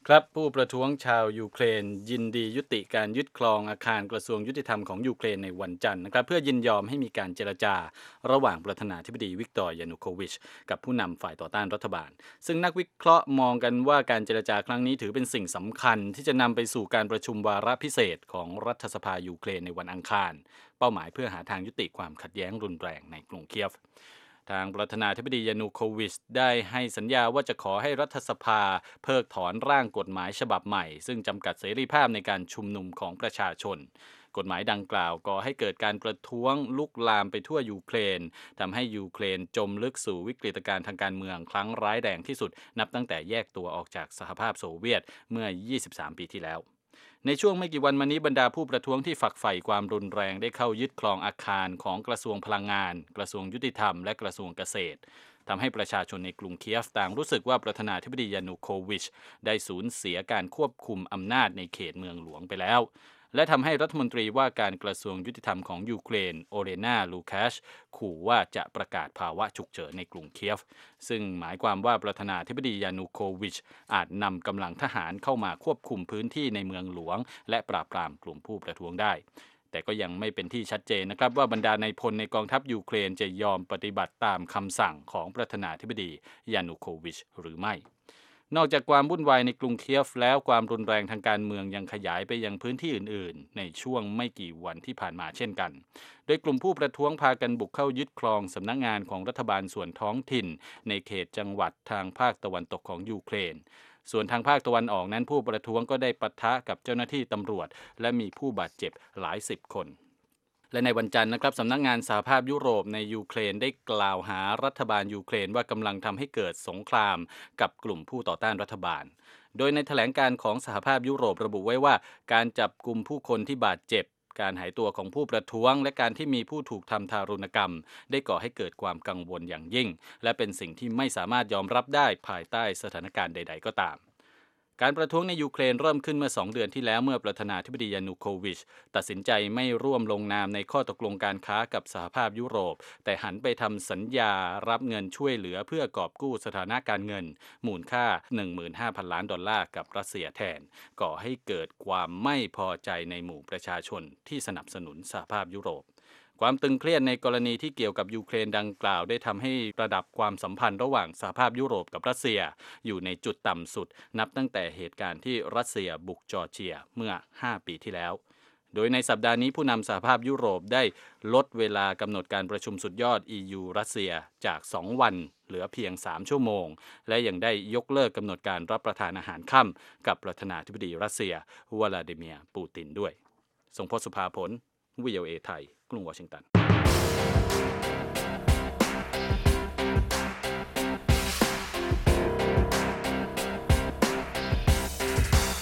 ครับผู้ประท้วงชาวยูเครนยินดียุติการยึดครองอาคารกระทรวงยุติธรรมของยูเครนในวันจันทร์นะครับเพื่อยินยอมให้มีการเจรจาระหว่างประธานาธิบดีวิกตอร์ยานูโควิชกับผู้นำฝ่ายต่อต้านรัฐบาลซึ่งนักวิเคราะห์มองกันว่าการเจรจาครั้งนี้ถือเป็นสิ่งสำคัญที่จะนำไปสู่การประชุมวาระพิเศษของรัฐสภายูเครนในวันอังคารเป้าหมายเพื่อหาทางยุติความขัดแย้งรุนแรงในกรุงเคียฟ ทางประธานาธิบดียานูโควิชได้ให้สัญญาว่าจะขอให้รัฐสภาเพิกถอนร่างกฎหมายฉบับใหม่ซึ่งจำกัดเสรีภาพในการชุมนุมของประชาชนกฎหมายดังกล่าวก่อให้เกิดการประท้วงลุกลามไปทั่วยูเครนทำให้ยูเครนจมลึกสู่วิกฤตการณ์ทางการเมืองครั้งร้ายแรงที่สุดนับตั้งแต่แยกตัวออกจากสหภาพโซเวียตเมื่อ 23 ปีที่แล้วในช่วงไม่กี่วันมานี้บรรดาผู้ประท้วงที่ฝักใฝ่ความรุนแรงได้เข้ายึดครองอาคารของกระทรวงพลังงานกระทรวงยุติธรรมและกระทรวงเกษตรทำให้ประชาชนในกรุงเคียฟต่างรู้สึกว่าประธานาธิบดียานูโควิชได้สูญเสียการควบคุมอำนาจในเขตเมืองหลวงไปแล้วและทำให้รัฐมนตรีว่าการกระทรวงยุติธรรมของยูเครนโอเลนาลูคาชขู่ว่าจะประกาศภาวะฉุกเฉินในกรุงเคียฟซึ่งหมายความว่าประธานาธิบดียานูโควิชอาจนำกำลังทหารเข้ามาควบคุมพื้นที่ในเมืองหลวงและปราบปรามกลุ่มผู้ประท้วงได้แต่ก็ยังไม่เป็นที่ชัดเจนนะครับว่าบรรดานายพลในกองทัพยูเครนจะยอมปฏิบัติตามคำสั่งของประธานาธิบดียานูโควิชหรือไม่นอกจากความวุ่นวายในกรุงเคียฟแล้วความรุนแรงทางการเมืองยังขยายไปยังพื้นที่อื่นๆในช่วงไม่กี่วันที่ผ่านมาเช่นกันโดยกลุ่มผู้ประท้วงพากันบุกเข้ายึดครองสำนักงานของรัฐบาลส่วนท้องถิ่นในเขตจังหวัดทางภาคตะวันตกของยูเครนส่วนทางภาคตะวันออกนั้นผู้ประท้วงก็ได้ปะทะกับเจ้าหน้าที่ตำรวจและมีผู้บาดเจ็บหลายสิบคนและในวันจันทร์นะครับสำนักงานสหภาพยุโรปในยูเครนได้กล่าวหารัฐบาลยูเครนว่ากำลังทำให้เกิดสงครามกับกลุ่มผู้ต่อต้านรัฐบาลโดยในแถลงการของสหภาพยุโรประบุไว้ว่าการจับกลุ่มผู้คนที่บาดเจ็บการหายตัวของผู้ประท้วงและการที่มีผู้ถูกทำทารุณกรรมได้ก่อให้เกิดความกังวลอย่างยิ่งและเป็นสิ่งที่ไม่สามารถยอมรับได้ภายใต้สถานการณ์ใดๆก็ตามการประท้วงในยูเครนเริ่มขึ้นเมื่อ2 เดือนที่แล้วเมื่อประธานาธิบดียานูโควิชตัดสินใจไม่ร่วมลงนามในข้อตกลงการค้ากับสหภาพยุโรปแต่หันไปทำสัญญารับเงินช่วยเหลือเพื่อกอบกู้สถานะการเงินมูลค่า 15,000 ล้านดอลลาร์กับรัสเซียแทนก่อให้เกิดความไม่พอใจในหมู่ประชาชนที่สนับสนุนสหภาพยุโรปความตึงเครียดในกรณีที่เกี่ยวกับยูเครนดังกล่าวได้ทำให้ระดับความสัมพันธ์ระหว่างสหภาพยุโรปกับรัสเซียอยู่ในจุดต่ำสุดนับตั้งแต่เหตุการณ์ที่รัสเซียบุกจอร์เจียเมื่อ 5 ปีที่แล้ว โดยในสัปดาห์นี้ผู้นำสหภาพยุโรปได้ลดเวลากำหนดการประชุมสุดยอด EU รัสเซียจาก 2 วันเหลือเพียง 3 ชั่วโมงและยังได้ยกเลิกกำหนดการรับประทานอาหารค่ำกับประธานาธิบดีรัสเซียวลาดิเมียร์ปูตินด้วยทรงพจน์ สุภาผล VOA ไทยกรุงวอชิงตัน